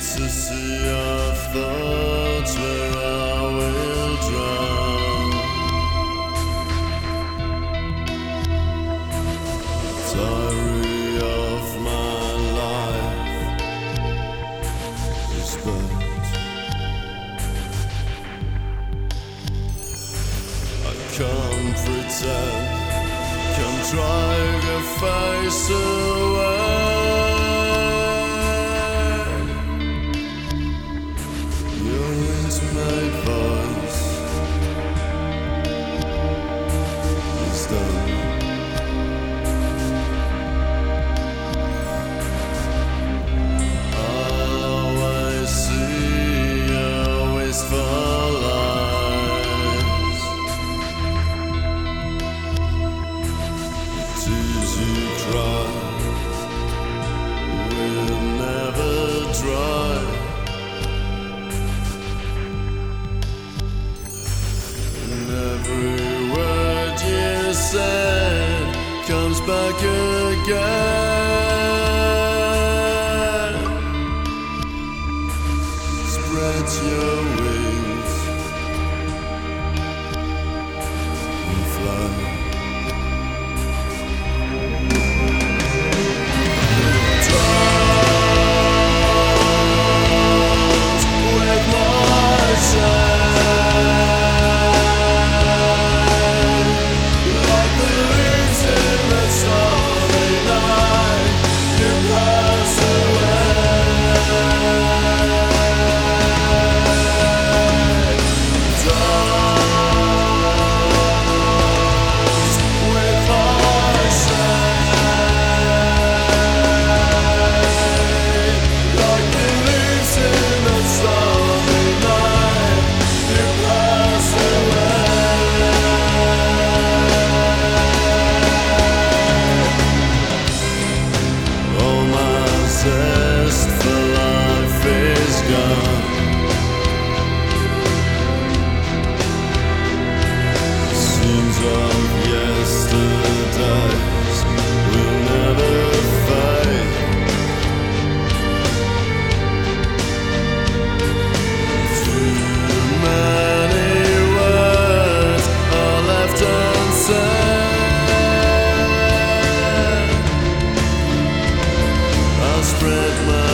a sea of thoughts where I will drown. Diary of my life is burnt. I can't pretend, can't drive your face away. My voice is done. I see your wistful eyes. The tears you cry will never dry. Every word you said comes back again. Spread your wings and fly. Dance with myself. Zest for life is gone. Scenes of yesterdays will never fade. Too many words are left unsaid. Spread my